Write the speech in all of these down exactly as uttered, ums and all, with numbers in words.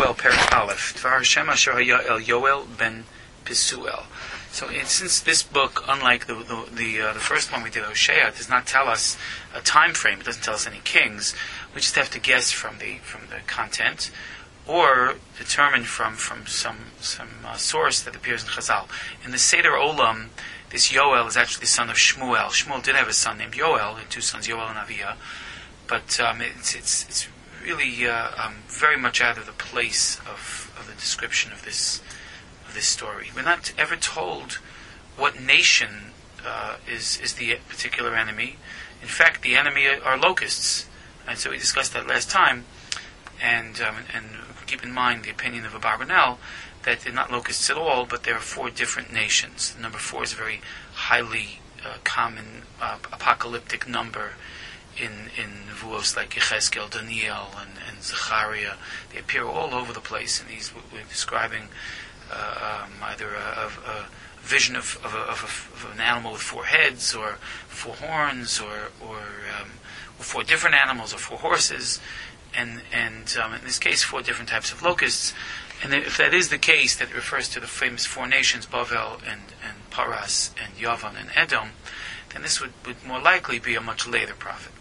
Yoel Perik Aleph. Dvar Hashem Asher Haya El Yoel Ben Pisuel. So, it, since this book, unlike the the the, uh, the first one we did, Hosea, does not tell us a time frame. It doesn't tell us any kings. We just have to guess from the from the content, or determine from from some some uh, source that appears in Chazal. In the Seder Olam, this Yoel is actually the son of Shmuel. Shmuel did have a son named Yoel, and two sons, Yoel and Aviyah. But um, it's it's it's really uh, um, very much out of the place of, of the description of this of this story. We're not ever told what nation uh, is is the particular enemy. In fact, the enemy are locusts, and so we discussed that last time. And um, and keep in mind the opinion of Abarbanel that they're not locusts at all, but there are four different nations. The number four is a very highly uh, common uh, apocalyptic number in in Nevuos like Yechezkel, Daniel, and, and Zechariah. They appear all over the place, and these we're describing uh, um, either a, a, a vision of of, a, of, a, of an animal with four heads, or four horns, or or, um, or four different animals, or four horses, and and um, in this case, four different types of locusts. And if that is the case, that refers to the famous four nations, Bavel and, and Paras and Yavan and Edom, then this would, would more likely be a much later prophet.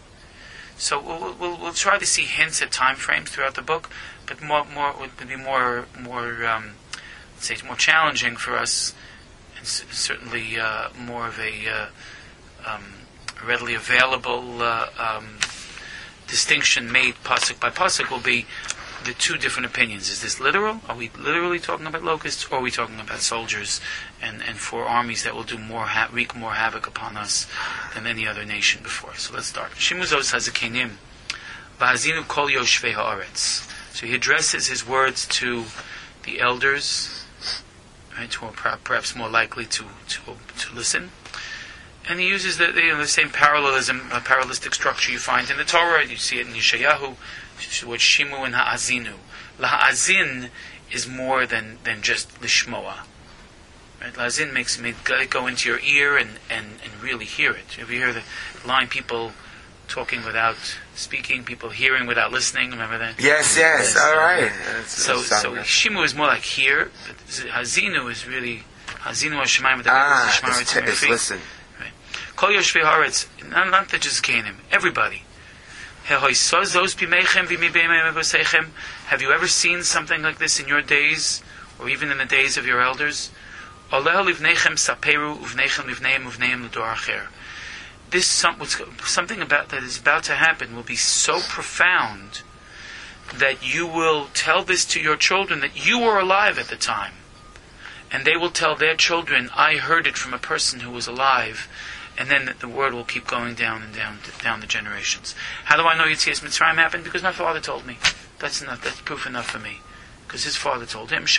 So we'll, we'll we'll try to see hints at time frames throughout the book, but more more would be more more um, let's say more challenging for us, and c- certainly uh, more of a uh, um, readily available uh, um, distinction made pasuk by pasuk will be the two different opinions. Is this literal? Are we literally talking about locusts, or are we talking about soldiers and, and four armies that will do more ha- wreak more havoc upon us than any other nation before? So let's start. Shimuzos Hazakenim, Va'azinu Kol Yoshvei Haaretz. So he addresses his words to the elders, right, who are perhaps more likely to to, to listen. And he uses the, the, you know, the same parallelism, uh, parallelistic structure you find in the Torah. You see it in Yeshayahu. What Shimu and Ha'azinu. La'azin is more than, than just Lishmoa. Right? La'azin makes me go into your ear and, and, and really hear it. If you hear the line, people talking without speaking, people hearing without listening, remember that? Yes, yes, yes. All right. That's, so that's so Shimu is more like hear, but Ha'azinu is really Ha'azinu Hashemayim. Ah, it's, t- it's listen. Right. Kol Yoshvei Haaretz, not, not the Jizkanim, everybody. Have you ever seen something like this in your days, or even in the days of your elders? This something about that is about to happen will be so profound that you will tell this to your children that you were alive at the time, and they will tell their children, "I heard it from a person who was alive." And then the word will keep going down and down down the generations. How do I know Yetzias Mitzrayim happened? Because my father told me. That's enough. That's proof enough for me. Because his father told him.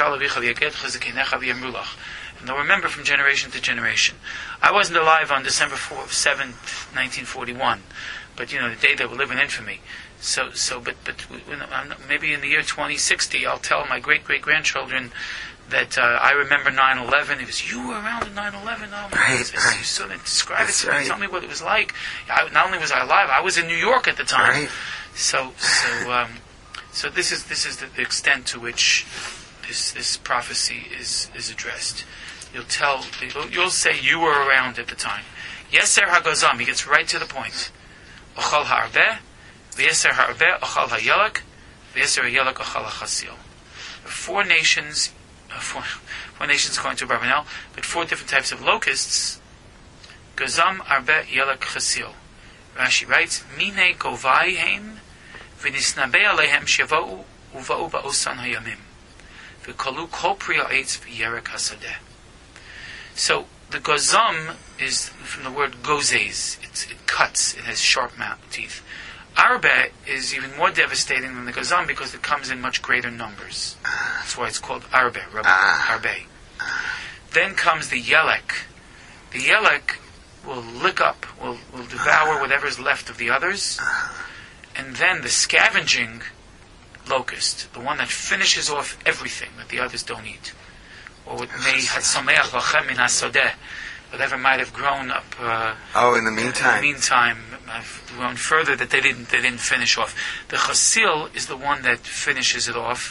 And they'll remember from generation to generation. I wasn't alive on December seventh, nineteen forty-one, but you know the day that will live in infamy. So, so, but, but maybe in the year twenty sixty, I'll tell my great great grandchildren that uh, I remember nine eleven. He goes, "You were around in nine eleven? Oh my right, goodness. right. You so describe That's it to me. right. Tell me what it was like." I, not only was I alive, I was in New York at the time. Right. So, so, um, so this is this is the, the extent to which this this prophecy is is addressed. You'll tell, you'll, you'll say you were around at the time. Yeser hagazam. He gets right to the point. Ochal ha'arbeh, v'yeser ha'arbeh, ochal ha'yelak, v'yeser ha'yelak, ochal ha'chasil. Four nations. Four, four nations according to Barbanel, but four different types of locusts. Gazam arbe yelak chasil. Rashi writes, Mine govayhem v'nisnabe alehem shevau uvau ba'osan hayamim v'kalu kol priya eitz v'yerek hasadeh. So the gazam is from the word gozes. It's, it cuts. It has sharp mouth teeth. Arbe is even more devastating than the gazam because it comes in much greater numbers. That's why it's called arbe, Rabbi, arbe. Then comes the yelek. The yelek will lick up, will, will devour whatever is left of the others. And then the scavenging locust, the one that finishes off everything that the others don't eat. Or what may hatzameach v'chem min hasodeh, whatever might have grown up. Uh, oh, in the meantime. In the meantime, I've grown further that they didn't they didn't finish off. The chasil is the one that finishes it off,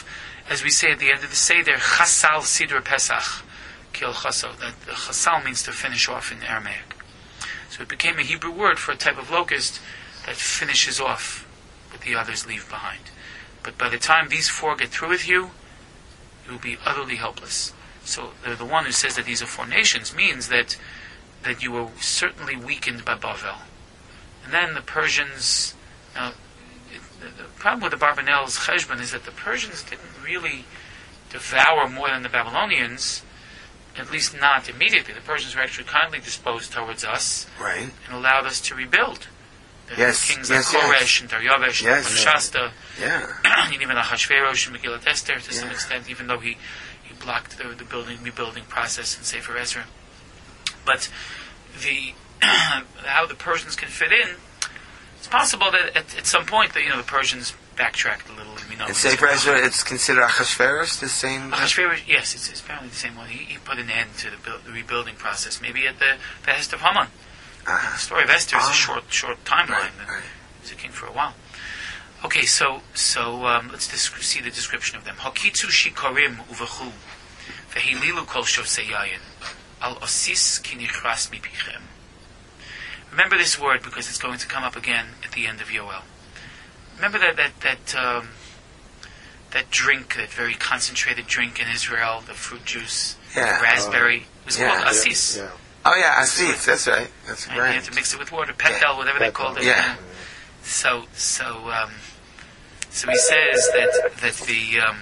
as we say at the end of the Seder, Chasal Sidur Pesach, Kil Chaso. That the Chasal means to finish off in Aramaic. So it became a Hebrew word for a type of locust that finishes off what the others leave behind. But by the time these four get through with you, you will be utterly helpless. So the, the one who says that these are four nations means that that you were certainly weakened by Bavel. And then the Persians. Now, it, the, the problem with the Barbanel's Cheshbon is that the Persians didn't really devour more than the Babylonians, at least not immediately. The Persians were actually kindly disposed towards us, right, and allowed us to rebuild. The yes, kings yes, like Koresh yes. and Daryavesh yes, and Shasta, yeah, and even Achashverosh and Megillat Esther to yeah. some extent, even though he, he blocked the, the building rebuilding process in Sefer Ezra. But the how the Persians can fit in, it's possible that at, at some point that you know the Persians backtracked a little. We know in Sefer Ezra, it's considered Achashverosh, the same. Achashverosh, yes, it's, it's apparently the same one. He, he put an end to the, build, the rebuilding process. Maybe at the Behest of Haman. Uh, the story of Esther is ah, a short, short timeline. right, right. He was a king for a while. Okay, so so um, let's disc- see the description of them. Hakitzu shikorim uvechu vehililu kol shosei yayin al osis ki nichras mipichem. Remember this word because it's going to come up again at the end of Yoel. Remember that that that um, that drink, that very concentrated drink in Israel, the fruit juice, yeah. the raspberry, it was yeah. called asis. Yeah, yeah. Oh yeah, Asis. That's right. That's And right. you have to mix it with water, petel, Yeah. whatever they Petal. called it. Yeah. So so um, so he says that that the um,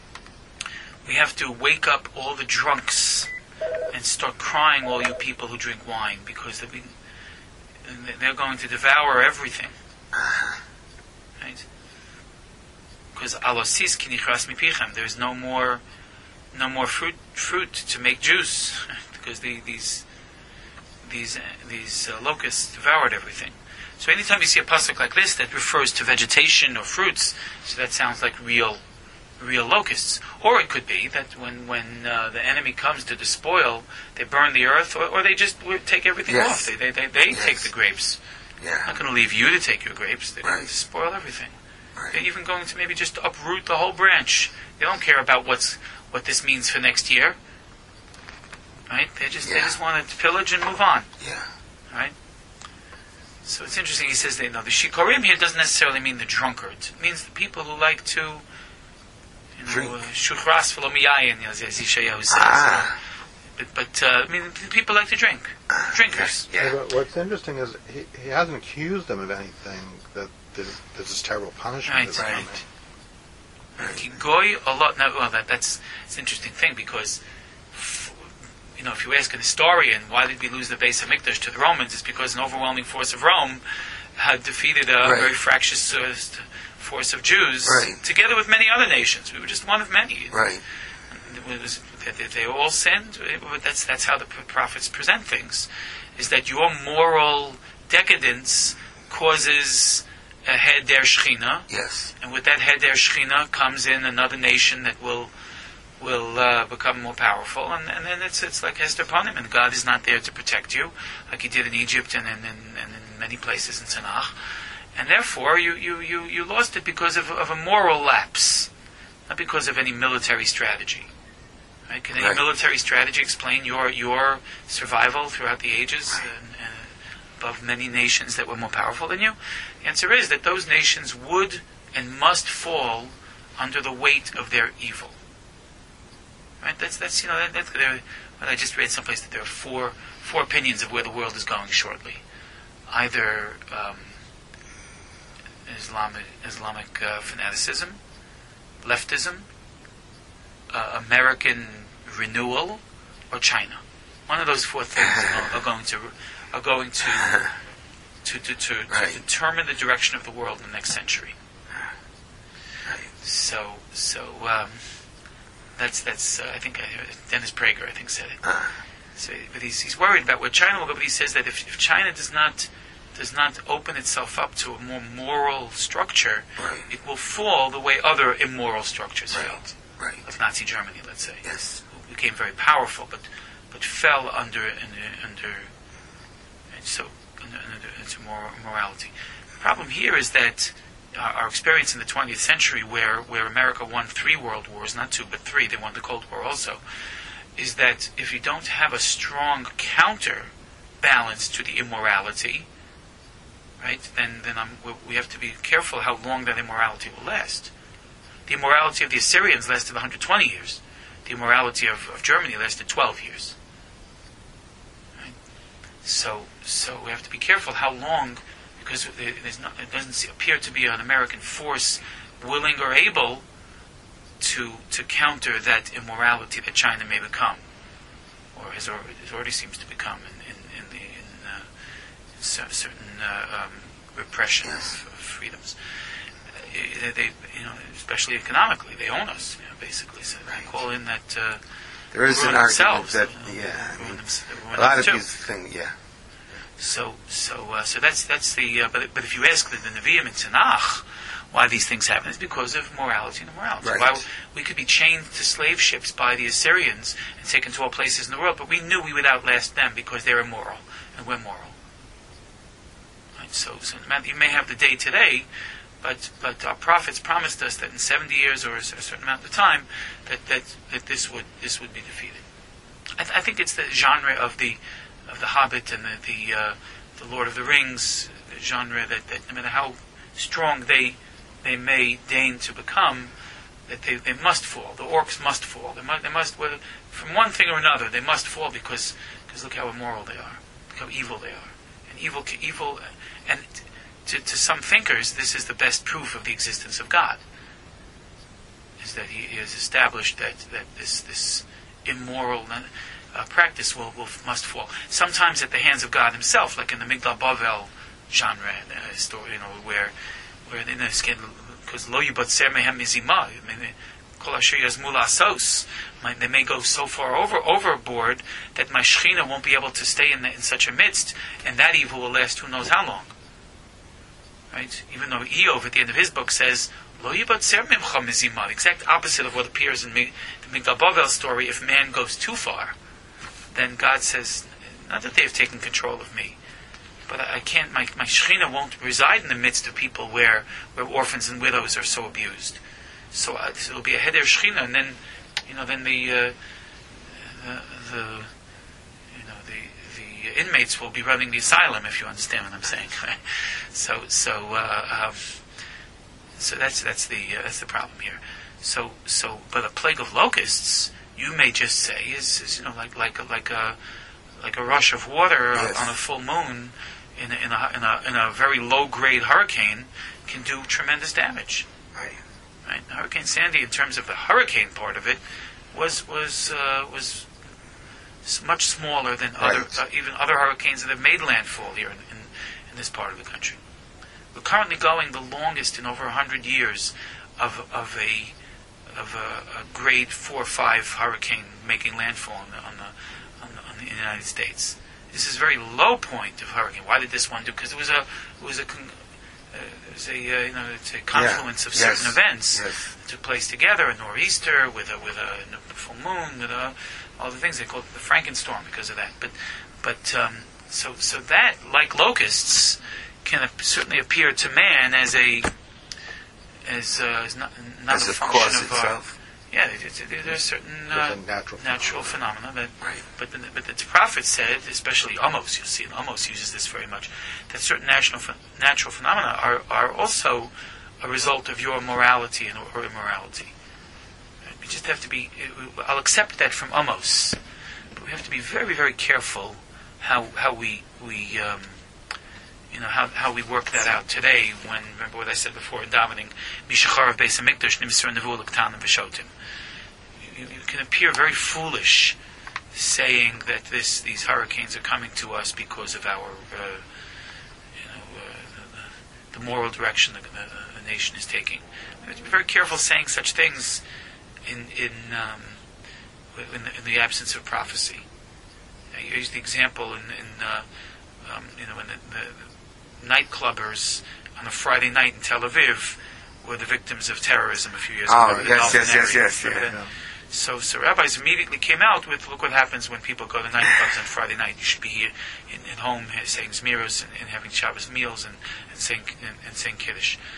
we have to wake up all the drunks and start crying, all you people who drink wine, because they'll be, they're going to devour everything. Right? Because alosis kinichras mipichem. There's no more no more fruit fruit to make juice because the, these these uh, these uh, locusts devoured everything. So anytime you see a pasuk like this that refers to vegetation or fruits, so that sounds like real real locusts. Or it could be that when when uh, the enemy comes to despoil, they burn the earth, or, or they just take everything Yes. off. They they they, they Yes. take the grapes. Yeah. They're not going to leave you to take your grapes. They're going Right. to spoil everything. Right. They're even going to maybe just uproot the whole branch. They don't care about what's what this means for next year. Right? They just they Yeah. just want to pillage and move on. Yeah. Right? So it's interesting. He says that no, the shikorim here doesn't necessarily mean the drunkards. It means the people who like to, you know, Drink. shuchras v'lo miyayin, as Yeshayahu says. Ah. But but uh, I mean, people like to drink. Ah, Drinkers. Yeah. Yeah, but what's interesting is he, he hasn't accused them of anything that there's, there's this terrible punishment Right, that's right. coming. Ki goy a lot. Now, well, that that's it's an interesting thing because, f- you know, if you ask an historian why did we lose the base of Mikdash to the Romans, it's because an overwhelming force of Rome had defeated a Right. very fractious uh, force of Jews, Right. together with many other nations. We were just one of many. Right. It was, they, they all sinned. That's that's how the prophets present things. Is that your moral decadence causes a heder shechina, Yes. and with that heder shechina comes in another nation that will will uh, become more powerful, and, and then it's it's like Hester Panim, and God is not there to protect you, like He did in Egypt and in, and, and in many places in Tanakh, and therefore you, you, you, you lost it because of, of a moral lapse, not because of any military strategy. Right? Can any Right. military strategy explain your your survival throughout the ages and, and above many nations that were more powerful than you? The answer is that those nations would and must fall under the weight of their evil. Right? That's that's you know that, that's there. Well, I just read someplace that there are four four opinions of where the world is going shortly. Either um, Islamic Islamic uh, fanaticism, leftism, uh, American renewal, or China. One of those four things are, are going to are going to to to, to, Right. to determine the direction of the world in the next century. Right. So so um, that's that's uh, I think uh, Dennis Prager I think said it. Ah. So, but he's he's worried about where China will go. But he says that if, if China does not does not open itself up to a more moral structure, Right. it will fall the way other immoral structures Right. failed. Right. Like Nazi Germany, let's say, Yes. who became very powerful, but but fell under under, under and so under, under, into moral, morality. The problem here is that our, our experience in the twentieth century, where where America won three world wars, not two but three, they won the Cold War also, is that if you don't have a strong counter balance to the immorality, right, then then um, we, we have to be careful how long that immorality will last. The immorality of the Assyrians lasted one hundred twenty years. The immorality of, of Germany lasted twelve years. Right? So so we have to be careful how long, because it, there's not, it doesn't appear to be an American force willing or able to to counter that immorality that China may become, or has already, it already seems to become in, in, in the in uh, certain uh, um, repression of, of freedoms. Uh, they, you know, especially economically, they own us, you know, basically. So they call in that uh, there is an argument that you know, yeah, I mean, them, a lot of these things, yeah. So so uh, so that's that's the uh, but but if you ask the, the Nevi'im in Tanakh why these things happen, it's because of morality and immorality. Right. Why we could be chained to slave ships by the Assyrians and taken to all places in the world, but we knew we would outlast them because they're immoral and we're moral. Right? So so you may have the day today, but but our prophets promised us that in seventy years or a certain amount of time that that, that this would this would be defeated. I, th- I think it's the genre of the of the Hobbit and the the, uh, the Lord of the Rings genre that, that no matter how strong they they may deign to become, that they, they must fall. The orcs must fall. They must, they must whether, from one thing or another, they must fall because because look how immoral they are, look how evil they are, and evil evil, and to to some thinkers, this is the best proof of the existence of God. Is that He has established that that this this immoral uh, practice will, will must fall. Sometimes at the hands of God Himself, like in the Migdal Bavel genre uh, story, you know, where where in this case, because lo yibatzer mehem mizimah, kol asher yazmu la'asos, they may go so far over overboard that my Shechina won't be able to stay in, the, in such a midst, and that evil will last who knows how long. Right? Even though Eov at the end of his book says lo yibatzer mimcha mizimah, the exact opposite of what appears in the Migdal Bavel story. If man goes too far, then God says, not that they have taken control of me, but I can't. My my Shechina won't reside in the midst of people where, where orphans and widows are so abused. So, uh, so it'll be a heder Shechina, and then, you know, then the, uh, the the you know the the inmates will be running the asylum, if you understand what I'm saying. Right? So so uh, um, so that's that's the uh, that's the problem here. So so, but a plague of locusts, you may just say, is, is you know like like a, like a like a rush of water yes. on a full moon. In a, in, a, in, a, in a very low-grade hurricane, can do tremendous damage. Right. Right. Hurricane Sandy, in terms of the hurricane part of it, was was uh, was much smaller than right. other uh, even other hurricanes that have made landfall here in, in, in this part of the country. We're currently going the longest in over a hundred years of of a of a, a grade four or five hurricane making landfall on the on the, on the, on the United States. This is a very low point of hurricane. Why did this one do? Because it was a, it was a, uh, it was a, uh, you know, it's a confluence yeah. of certain yes. events yes. that took place together. A nor'easter with a with a, a full moon, with a, all the things they call it the Frankenstorm because of that. But but um, so so that, like locusts, can certainly appear to man as a as, uh, as not not as a a function cause of itself. our. Yeah, there are certain uh, natural, natural phenomena that, right. but the, but the prophet said, especially Amos, you'll see, Amos uses this very much, that certain national natural phenomena are, are also a result of your morality and or immorality. We just have to be. I'll accept that from Amos, but we have to be very, very careful how how we we um, you know how how we work that out today. When remember what I said before in davening, Mishacharav Beis Hamikdash Nimser Nevu L'Ktanim V'Shotim. You can appear very foolish saying that this these hurricanes are coming to us because of our uh, you know uh, the, the moral direction the, the, the nation is taking. We have to be very careful saying such things in in um, in, the, in the absence of prophecy. I use the example in, in uh, um, you know when the, the nightclubbers on a Friday night in Tel Aviv were the victims of terrorism a few years oh, ago. Oh yes, yes, yes, yes, yes, yeah. So, so rabbis immediately came out with, look what happens when people go to nightclubs on Friday night. You should be here in, in home saying Zmiros and, and having Shabbos meals and, and saying and, and saying Kiddush.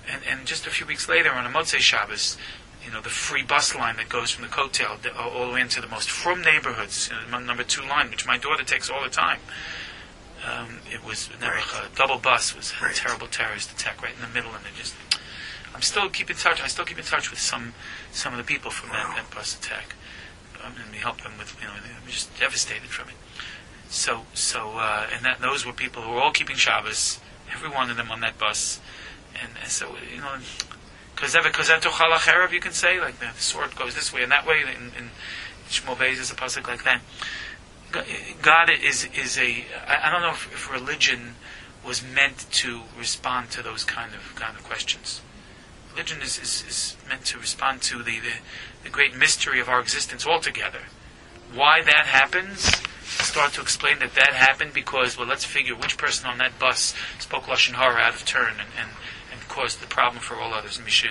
and, and just a few weeks later on a Motzei Shabbos, you know, the free bus line that goes from the Kotel all the way into the most frum neighborhoods, you know, number two line, which my daughter takes all the time. Um, it was never right. a double bus was a right. terrible terrorist attack right in the middle, and they just. I'm still keep in touch. I still keep in touch with some some of the people from wow. that, that bus attack. Um, and we helped them with, you know, they were just devastated from it. So so uh, and that those were people who were all keeping Shabbos, every one of them on that bus, and, and so you know, because you can say like the sword goes this way and that way. In, in Shmuel Beis is a pasuk like that. God is is a. I don't know if, if religion was meant to respond to those kind of kind of questions. Religion is, is, is meant to respond to the, the, the great mystery of our existence altogether. Why that happens? Start to explain that that happened because, well, let's figure which person on that bus spoke Lashon Hara out of turn and, and, and caused the problem for all others. Who's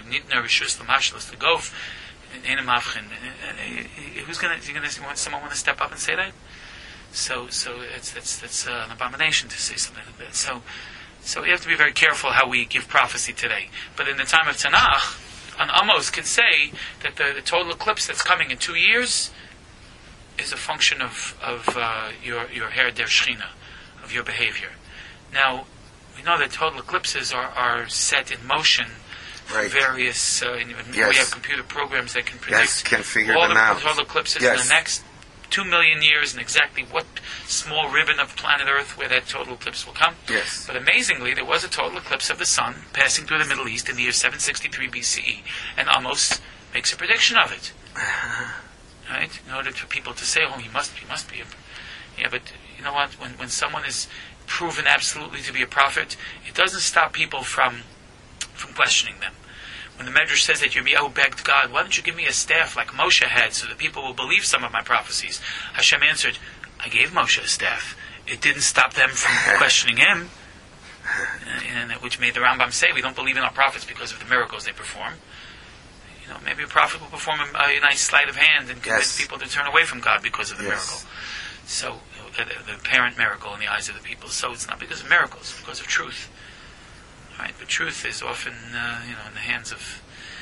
going to? Going to want someone want to step up and say that? So, so it's that's that's uh, an abomination to say something like that. So. So we have to be very careful how we give prophecy today. But in the time of Tanakh, an Amos can say that the, the total eclipse that's coming in two years is a function of, of uh, your your her der Shechina, of your behavior. Now, we know that total eclipses are, are set in motion. Right. Various, uh, yes. We have computer programs that can predict yes, can figure all them the out. total eclipses yes. in the next two million years and exactly what small ribbon of planet Earth where that total eclipse will come. Yes. But amazingly, there was a total eclipse of the sun passing through the Middle East in the year seven sixty-three B C E, and Amos makes a prediction of it. Right? In order for people to say, "Oh, he must, he must be." A... Yeah, but you know what? When when someone is proven absolutely to be a prophet, it doesn't stop people from from questioning them. When the Medrash says that Yirmiyahu begged God, why don't you give me a staff like Moshe had so that people will believe some of my prophecies? Hashem answered, I gave Moshe a staff. It didn't stop them from questioning him. And, which made the Rambam say, we don't believe in our prophets because of the miracles they perform. You know, maybe a prophet will perform a, a nice sleight of hand and convince yes. people to turn away from God because of the yes. miracle. So, the, the apparent miracle in the eyes of the people. So it's not because of miracles, it's because of truth. Right, but truth is often, uh, you know, in the hands of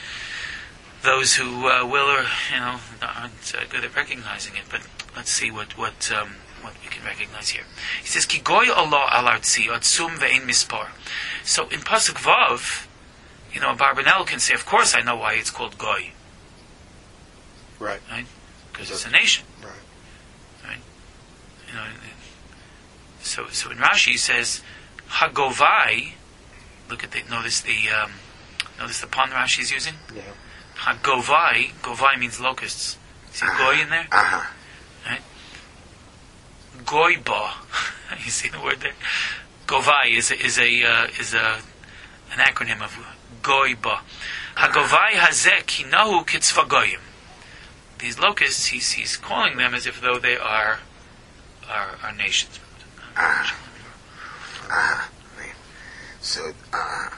those who uh, will or you know aren't uh, good at recognizing it. But let's see what what um, what we can recognize here. He says, "Ki goy Allah al artzi atzum ve'ein mispar." So in pasuk vav, you know, Barbanel can say, "Of course, I know why it's called goy." Right. Right, because it's a nation. Right. Right. You know, so so in Rashi he says, "Hagovai." Look at the notice the um, notice the pun Rashi is using. Yeah. Govai, govai means locusts. See uh-huh. goy in there? Uh-huh. Right? Goiba. You see the word there? Govai is a, is a uh, is a an acronym of goiba. Hagovai hazeh kinahu kitzva goyim. These locusts, he's he's calling them as if though they are are, are nations. Uh-huh. Uh-huh. So, uh...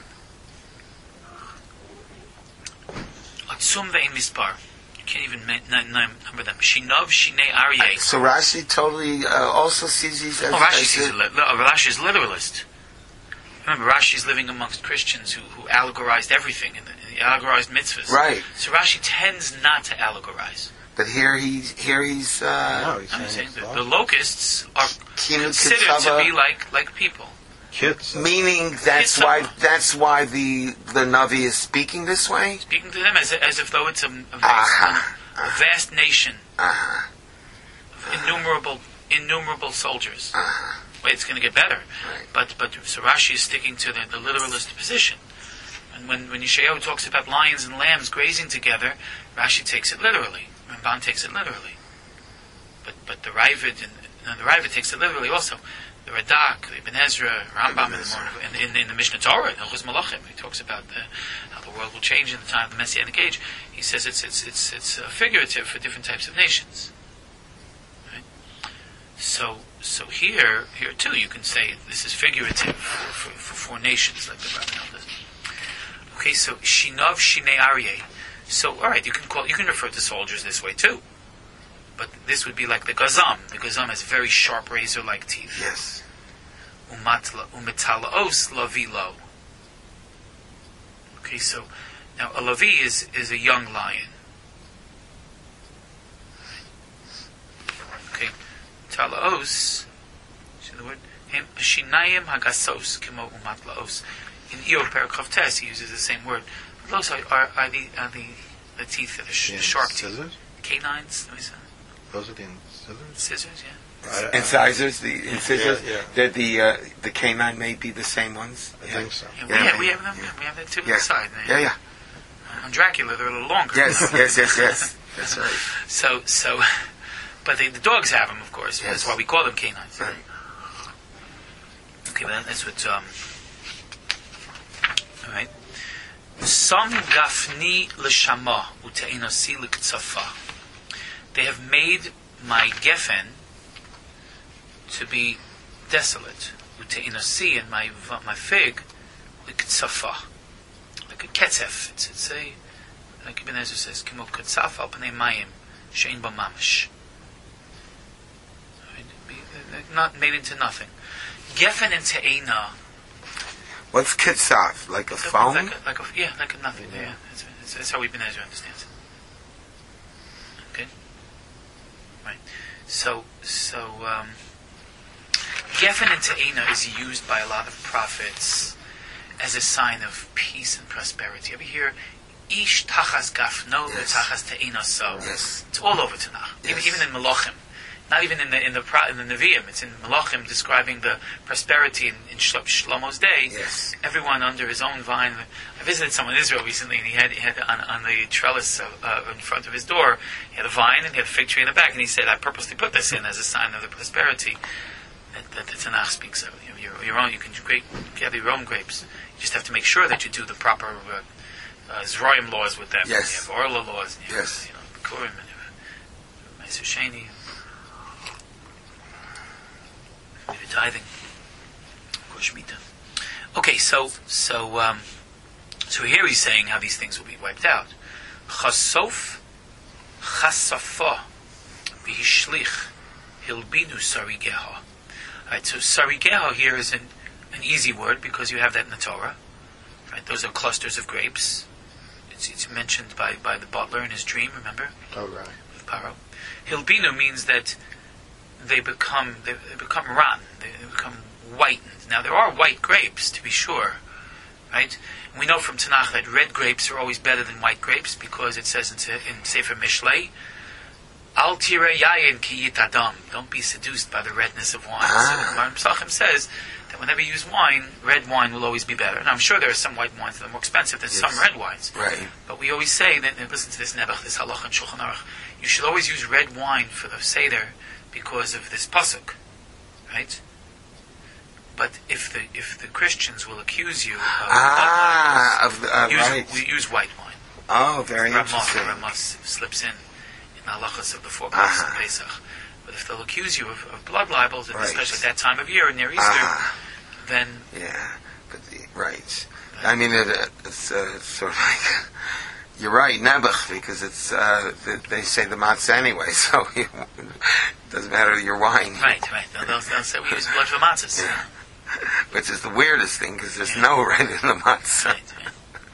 Atzum ve'in mispar. You can't even n- n- number them. Shinov, Shinei, Aryeh. So Rashi totally uh, also sees these as... Oh, Rashi, sees a li- uh, Rashi is literalist. Remember, Rashi is living amongst Christians who, who allegorized everything, and allegorized mitzvahs. Right. So Rashi tends not to allegorize. But here he's... Here he's uh, no, he's I'm saying saying the, the locusts are considered to be like, like people. Kids. Meaning that's why that's why the the Navi is speaking this way? Speaking to them as, as if though it's a, a, vast, uh-huh. a, a vast nation. Uh-huh. Of innumerable innumerable soldiers. Uh-huh. Well, it's going to get better. Right. But but so Rashi is sticking to the, the literalist position. And when, when Yeshayahu talks about lions and lambs grazing together, Rashi takes it literally. Ramban takes it literally. But but the Ravid and, and the Ravid takes it literally also. The Radak, the Ibn Ezra, Rambam in the, morning, in, in, in the Mishnah Torah, in Hilchos Malachim, he talks about the, how the world will change in the time of the Messianic age. He says it's it's it's it's uh, figurative for different types of nations. Right? So so here here too you can say this is figurative for, for, for four nations, like the Rabbanel does. Okay, so Shinov Shinei Aryeh. So all right, you can call you can refer to soldiers this way too. But this would be like the gazam. The gazam has very sharp razor-like teeth. Yes. Umatla umetalaos lavilo. Okay, so now a Levi is, is a young lion. Okay, Talaos, see the word? Shinayim hagasos kimo umat laos. In Iyov Perikov Tes, he uses the same word. Those are, are, are the are the, the teeth that are sh- The sharp teeth. Scissors? Canines. Let me see. Those are the scissors? Scissors, yeah. I- I- Incisors, the incisors, Yeah, yeah. the the, uh, the canine may be the same ones. I Yeah. think so. Yeah, we, Yeah, have, we yeah, have them. yeah. We have that too on Yeah. the side. Yeah, yeah. On Dracula, they're a little longer. Yes, yes, yes, yes. That's right. So, so, but they, the dogs have them, of course. Yes. That's why we call them canines. Right. Okay, well, that's what. Um, all right. Some gafni l'shama uteinosi l'ktsafa. They have made my geffen to be desolate. Uteinosi, and my my fig l'ktsafa, like a ketzef. It's, it's a like Ibn Ezra says, kimo ketzafa al pnei mayim shein ba mamash. Not made into nothing. Geffen and te'ena. What's kitsaf? Like a phone? Like a, like a, yeah, like a nothing. Yeah, that's, that's, that's how Ibn Ezra understands it. Okay, right. So, so um, Geffen and Te'ena is used by a lot of prophets as a sign of peace and prosperity. Ever hear Ish tachas gafno Yes. tachas Te'ena so? Yes. It's all over Tanakh. Even, Yes. even in Malachim. Not even in the in the pro- in the Nevi'im. It's in Malachim describing the prosperity in, in Shlo- Shlomo's day. Yes. Everyone under his own vine. I visited someone in Israel recently, and he had he had on, on the trellis of, uh, in front of his door, he had a vine and he had a fig tree in the back, and he said, "I purposely put this in as a sign of the prosperity that, that the Tanakh speaks of. You know, your, your own, you can grape, gather your own grapes. You just have to make sure that you do the proper uh, uh, Zroim laws with them. Yes. You have Orla laws. And you have, Yes. You know, Bikurim and you have Meiser Sheni. Maybe tithing, of course, Shemitah. Okay, so so um, so here he's saying how these things will be wiped out. Chasof, chasafa, v'hishlich, hilbinu sarigeha. All right, so sarigeha here is an, an easy word because you have that in the Torah. Right, those are clusters of grapes. It's, it's mentioned by, by the butler in his dream. Remember, Oh, right. with Paro. Hilbinu means that they become they, they become rotten. They, they become whitened. Now there are white grapes, to be sure, right? And we know from Tanakh that red grapes are always better than white grapes because it says in, in Sefer Mishlei, "Al tire yayin ki yit adam." Don't be seduced by the redness of wine. Ah. So Gemara Pesachim says that whenever you use wine, red wine will always be better. And I'm sure there are some white wines that are more expensive than Yes. some red wines. Right. But we always say that, and listen to this Nebuch, this Halach and Shulchan Aruch, you should always use red wine for the Seder because of this pasuk, right? But if the if the Christians will accuse you of Ah, of the, uh, blood libel, right. use, we use white wine. Oh, very Ramah, interesting. Ramah slips in in the halachas of the four Ah. months of Pesach. But if they'll accuse you of, of blood libels, and Right. especially at that time of year near Easter, Ah, then yeah. But the, right. I mean, it, uh, it's uh, sort of like... You're right, Nebuch, because it's uh, they, they say the matzah anyway, so it doesn't matter your wine. right, right, they'll, they'll, they'll say we use blood for matzahs. Yeah. Which is the weirdest thing, because there's Yeah. no red in the matzah. Right, yeah.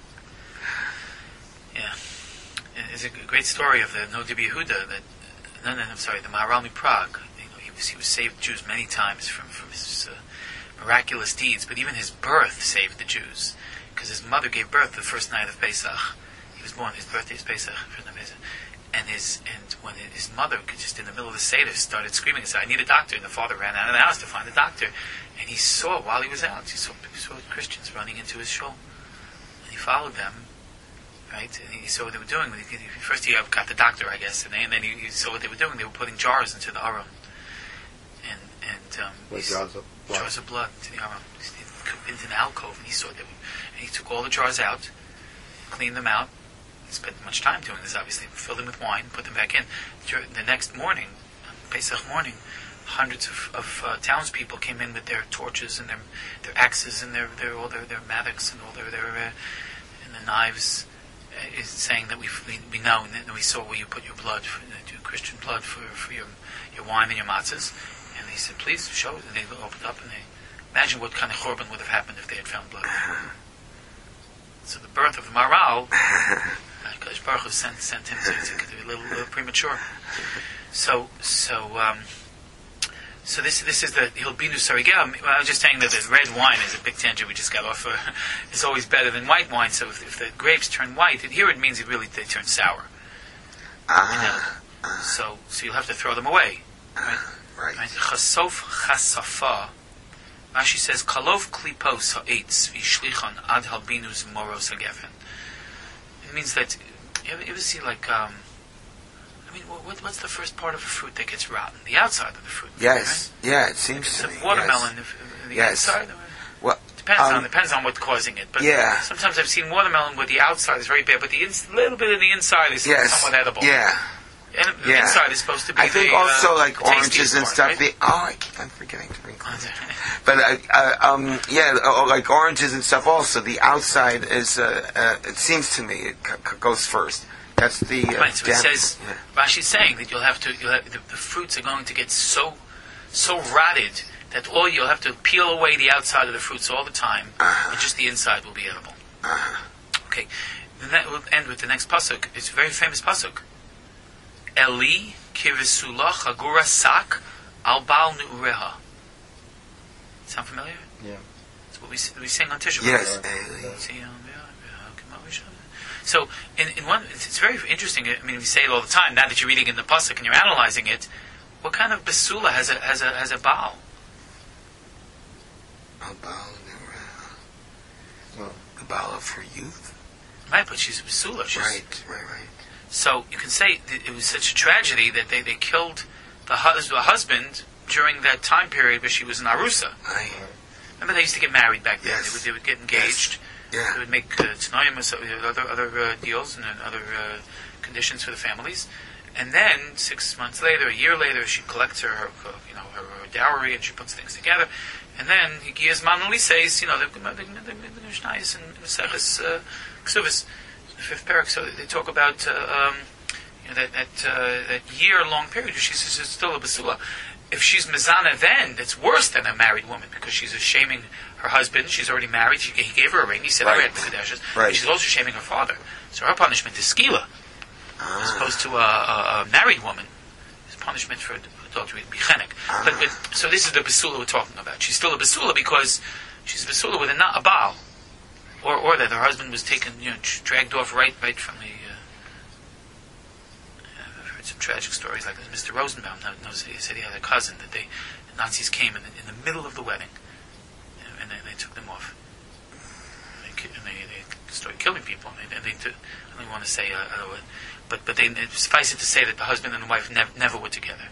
Yeah. And It's a g- great story of the Noda Yehuda that, no, no, I'm sorry, the Maharalmi Prague. You know, he was he was saved Jews many times from from his uh, miraculous deeds, but even his birth saved the Jews because his mother gave birth the first night of Pesach. He was born. His birthday is Pesach, first night of Pesach. And his and when his mother just in the middle of the Seder started screaming and said, "I need a doctor," and the father ran out of the house to find a doctor, and he saw while he was out, he saw, he saw Christians running into his shul, and he followed them. Right, and he saw what they were doing. He- he- First, he got the doctor, I guess, and then, and then he, he saw what they were doing. They were putting jars into the aron, and and um, With he- jars of blood. jars of blood into the aron, into an alcove, and he saw them. And he took all the jars out, cleaned them out. He spent much time doing this, obviously. Filled them with wine, put them back in. Dur- The next morning, on Pesach morning, hundreds of, of uh, townspeople came in with their torches and their their axes and their their all their, their mattocks and all their their uh, and the knives. Uh, is saying that we we we know and that we saw where you put your blood, for, uh, your Christian blood for for your your wine and your matzahs. And he said, please show. And they opened up and they imagine what kind of churban would have happened if they had found blood. So the birth of the Maral, because Baruch Hu sent, sent him to, to, to be a little uh, premature. So, so, um, so this this is the Hilbinu Sarigel. I was just saying that the red wine is a big tangent we just got off. Uh, is always better than white wine. So if, if the grapes turn white, and here it means it really they turn sour. Ah. Uh, uh, so, so you'll have to throw them away. Right. Right. Chasof chasafa. Rashi says, "Kalof klipos ha'etz v'ishlichon ad halbinus moros hagefen." It means that you ever, you ever see like, um, I mean, what, what's the first part of a fruit that gets rotten? The outside of the fruit. Yes. Right? Yeah, it seems If to it's me. a watermelon, Yes. if, the Yes. inside. Well, depends um, on depends on what's causing it. But yeah. sometimes I've seen watermelon where the outside is very bad, but the ins- little bit of the inside is yes. somewhat edible. Yeah. And the Yeah. inside is supposed to be. I think the, also uh, like the tastiest oranges and part, stuff. right? They, oh, I keep on forgetting to bring clothes. But uh, uh, um, yeah, uh, like oranges and stuff. Also, the outside is. Uh, uh, it seems to me it c- c- goes first. That's the. Uh, Right, so it damp- says, yeah. Rashi's saying that you'll have to, you'll have, the, the fruits are going to get so, so rotted that all you'll have to peel away the outside of the fruits all the time, Uh-huh. and just the inside will be edible. Uh-huh. Okay, then that will end with the next pasuk. It's a very famous pasuk. Eli kivisula chagura sak al bal nu'ureha. Sound familiar? Yeah. That's what we, s- we sing on Tisha B'Av. Yes. See, um, yeah, yeah, So, in, in one, it's, it's very interesting. I mean, we say it all the time. Now that you're reading in the pasuk and you're analyzing it, what kind of basula has a has a has a baal? A Baal Nura. Well, The Baal of her youth. Right, but she's a basula. She's, Right. Right. Right. So you can say that it was such a tragedy that they, they killed the, hus- the husband during that time period where she was in Arusa. I. Remember, they used to get married back then. Yes. They, would, they would get engaged. Yeah. They would make uh, t'nayim or so- other other uh, deals and uh, other uh, conditions for the families. And then six months later, a year later, she collects her, her you know her, her dowry and she puts things together. And then he gives Manali says, you know, the the the Mishnayos and Maseches Ksuvos, the fifth parak. So they talk about uh, um, you know that that uh, that year long period. She's, she's still a basula. If she's mezana, then that's worse than a married woman because she's shaming her husband. She's already married. She, he gave her a ring. He said, "I Right. had Mikadeshes." Right. And she's also shaming her father. So her punishment is skila, as Ah. opposed to a, a, a married woman. His punishment for adultery would be chenek. Ah. But, but so this is the basula we're talking about. She's still a basula because she's a basula with a not a baal, or or that her husband was taken, you know, dragged off right right from the. Uh, I've heard some tragic stories like this. Mister Rosenbaum knows he said he had a cousin that they the Nazis came in the, in the middle of the wedding, and, and they, they took them off. And they, ki- and they, they started killing people. And they, and they took, I don't want to say, uh, I don't know, but but they it suffice it to say that the husband and the wife nev- never were together.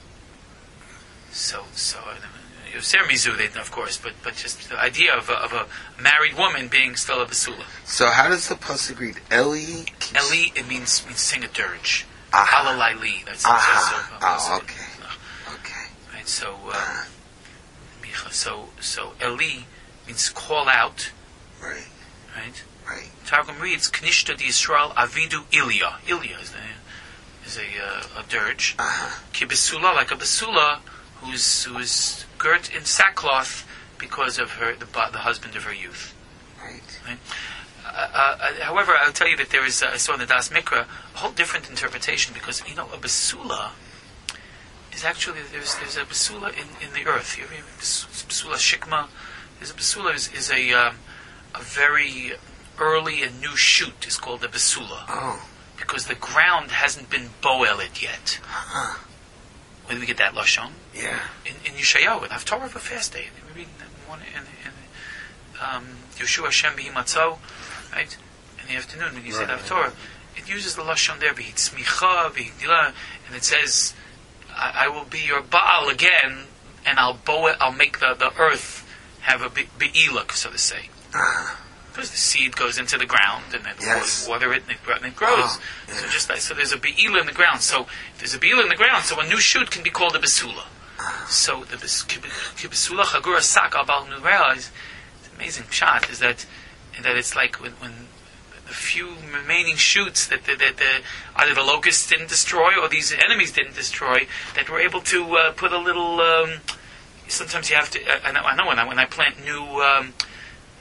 So so. Uh, Yoser Mizu, they, of course, but but just the idea of a, of a married woman being still a basula. So how does the pasuk read? Eli. Eli, it means means sing a dirge. Aha. Alalai, that's Aha. also, Oh, also okay. Okay. right. So uh, so so Eli means call out, Right. right? Right. Targum reads Knishta di Yisrael Avidu Ilya. Ilya is a is a, uh, a dirge. Uh-huh. Ki basula, like a basula who's who is girt in sackcloth because of her the the husband of her youth. Right. Right? Uh, uh, however, I'll tell you that there is, uh, I saw in the Das Mikra, a whole different interpretation because, you know, a basula is actually, there's there's a basula in, in the earth. You have basula shikma. There's a basula is, is a, um, a very early and new shoot is called a basula Oh. because the ground hasn't been boeled yet. Huh. Where do we get that lashon? Yeah. In, in Yeshayahu, in Haftorah of a fast day. We read in one in, in um, Yeshua Hashem B'hi Matzah, right? In the afternoon when you say the Right, Haftorah, it uses the lashon there, B'hi Tzmicha, B'hi Gdilah, and it says, I, I will be your Baal again, and I'll bow it, I'll make the, the earth have a be'iluk, so to say. Uh-huh. Because the seed goes into the ground, and then Yes. you water it, and it, gro- and it grows. Oh, yeah. So just like, so there's a be'ila in the ground. So if there's a be'ila in the ground, so a new shoot can be called a basula. So the bes- ki- ki- basula chagura sak abal nurel is it's amazing shot is that that it's like when, when the few remaining shoots that the, that the, either the locusts didn't destroy or these enemies didn't destroy that were able to uh, put a little. Um, sometimes you have to. I know, I know when I when I plant new. Um,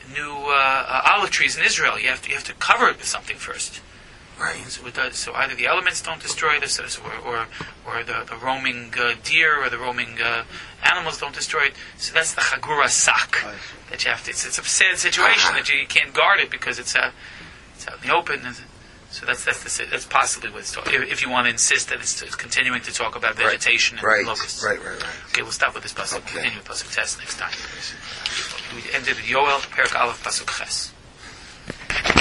new uh, uh, olive trees in Israel. You have to you have to cover it with something first. Right. So, it does, so either the elements don't destroy this, or or, or the, the roaming uh, deer or the roaming uh, animals don't destroy it. So that's the chagura sak that you have to. It's, it's a sad situation that you, you can't guard it because it's uh, it's out in the open. And, so that's that's the, that's possibly what it's talking. If, if you want to insist that it's, it's continuing to talk about vegetation right. and right. locusts. Right, right, right. Okay, we'll stop with this pasuk. Okay. Continue with pasuk test next time. We ended with Yoel, Perak Aleph, pasuk ches.